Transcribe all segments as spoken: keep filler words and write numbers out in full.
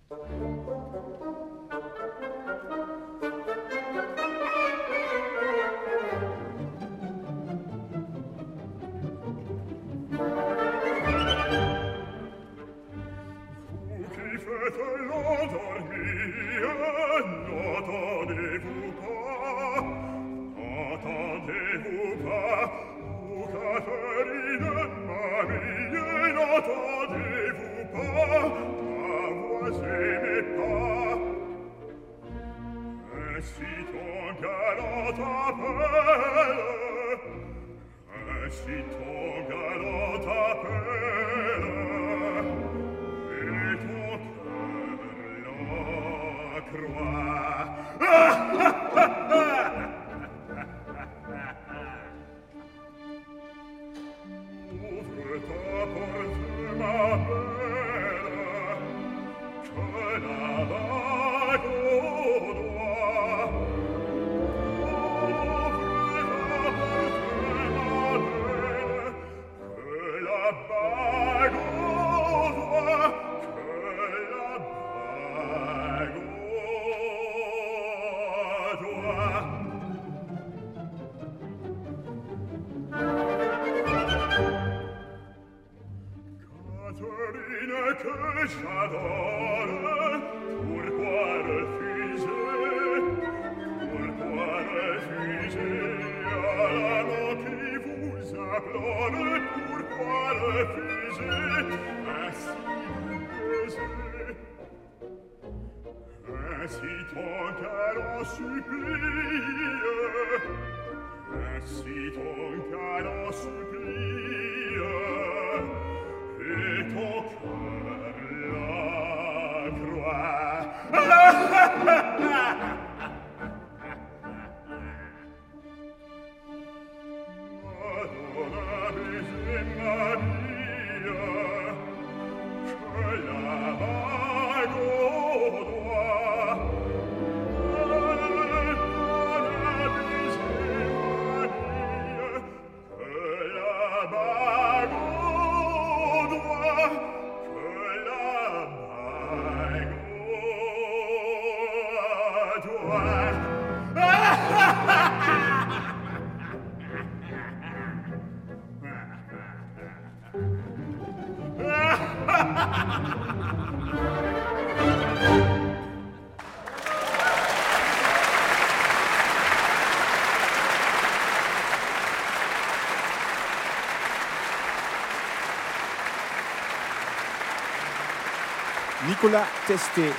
Nicolas Testé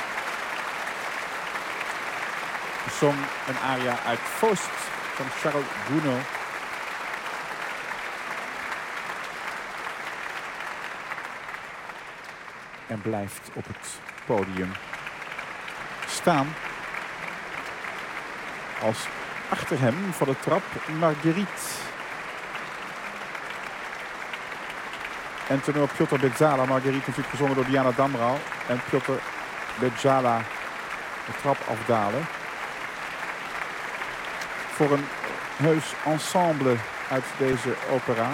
zong een aria uit Faust van Charles Gounod. En blijft op het podium staan. Als achter hem van de trap Marguerite. En tenor Piotr Beczala, Marguerite natuurlijk gezongen door Diana Damrau. En Piotr Beczala de trap afdalen. Voor een heus ensemble uit deze opera.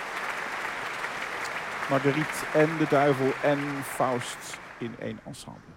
Marguerite en de duivel en Faust in één ensemble.